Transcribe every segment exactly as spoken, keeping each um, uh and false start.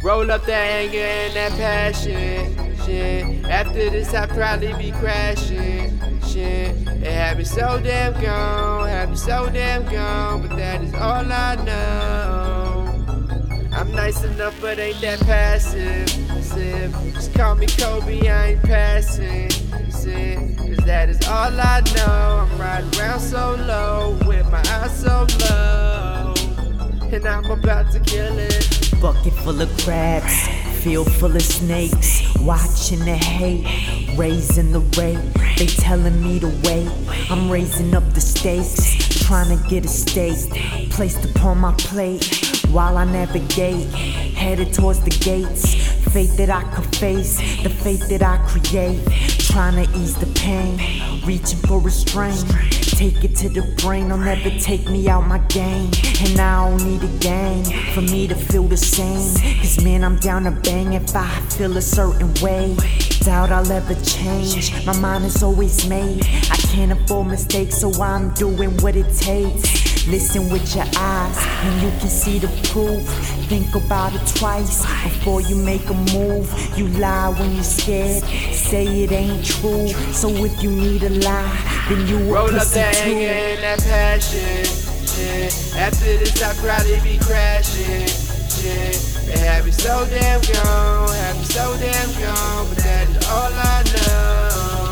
Roll up that anger and that passion, shit. After this I'll probably be crashing, shit. It had me so damn gone, had me so damn gone, but that is all I know. I'm nice enough but ain't that passive, sip. Just call me Kobe, I ain't passing, sip. Cause that is all I know. I'm riding around so low, with my eyes so low, and I'm about to kill it. Bucket full of crabs, field full of snakes. Watching the hate, raising the rate. They telling me to wait, I'm raising up the stakes. Trying to get a stake placed upon my plate while I navigate, headed towards the gates. Faith that I could face, the faith that I create. Trying to ease the pain, reaching for restraint. Take it to the brain, they'll never take me out my game. And I don't need a gang for me to feel the same. Cause man, I'm down to bang if I feel a certain way. Doubt I'll ever change, my mind is always made. I can't afford mistakes, so I'm doing what it takes. Listen with your eyes, and you can see the proof. Think about it twice before you make a move. You lie when you're scared, say it ain't true. So if you need a lie, then you will roll up that anger and that passion, shit. After this I'll probably be crashing, shit. It had me so damn gone, had me so damn gone, but that is all I know.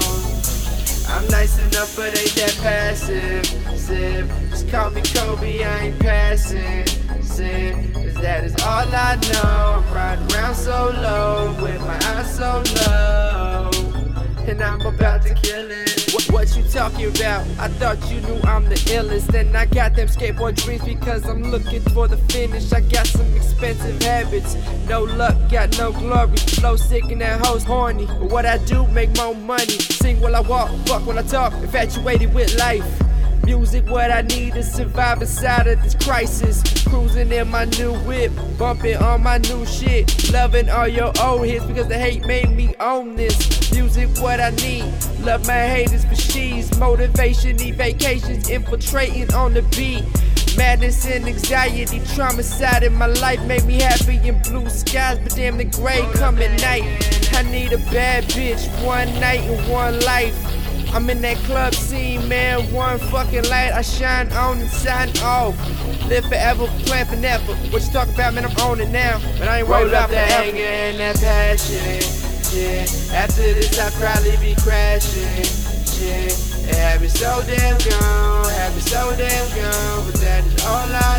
I'm nice enough but ain't that passive, sip. Just call me Kobe, I ain't passing, sip. Cause that is all I know. I'm riding around so low, with my eyes so low, and I'm about to kill it. What, what you talking about? I thought you knew I'm the illest. And I got them skateboard dreams because I'm looking for the finish. I got some expensive habits, no luck, got no glory. Flow sick and that hoe's horny, but what I do, make more money. Sing while I walk, fuck while I talk, infatuated with life. Music what I need to survive inside of this crisis. Cruising in my new whip, bumping on my new shit. Loving all your old hits because the hate made me own this. Music what I need, love my haters for she's. Motivation, need vacations, infiltrating on the beat. Madness and anxiety, trauma side in my life made me happy in blue skies, but damn the gray come at night. I need a bad bitch, one night and one life. I'm in that club scene, man, one fucking light I shine on and shine off. Live forever, plan for never. What you talking about, man, I'm on it now, but I ain't worried about that anger and that passion, shit. After this I'll probably be crashing, shit. It had me so damn gone, had me so damn gone, but that is all I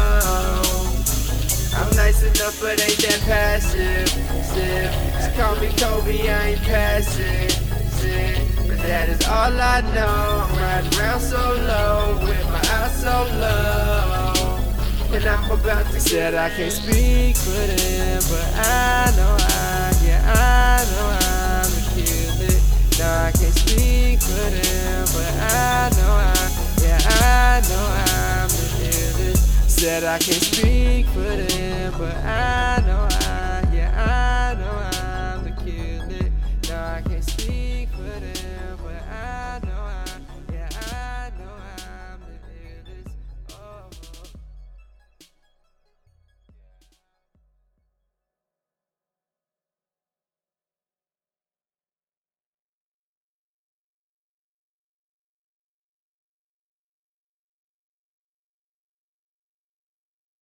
know. I'm nice enough but ain't that passive, sip. Just call me Kobe, I ain't passing, sip. But that is all I know. I'm riding around so low, with my eyes so low, and I'm about to said I can't speak for them, but I know I, yeah I know I'm the killer. No, I can't speak for them, but I know I, yeah I know I'm the killer. Said I can't speak for them, but I know I, yeah I know I'm the killer. No, I can't speak.